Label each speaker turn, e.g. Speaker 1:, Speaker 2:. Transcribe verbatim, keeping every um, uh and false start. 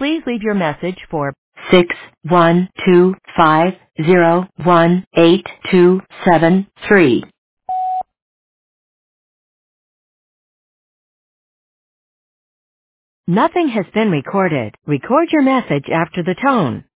Speaker 1: Please leave your message for six one two five zero one eight two seven three. Nothing has been recorded. Record your message after the tone.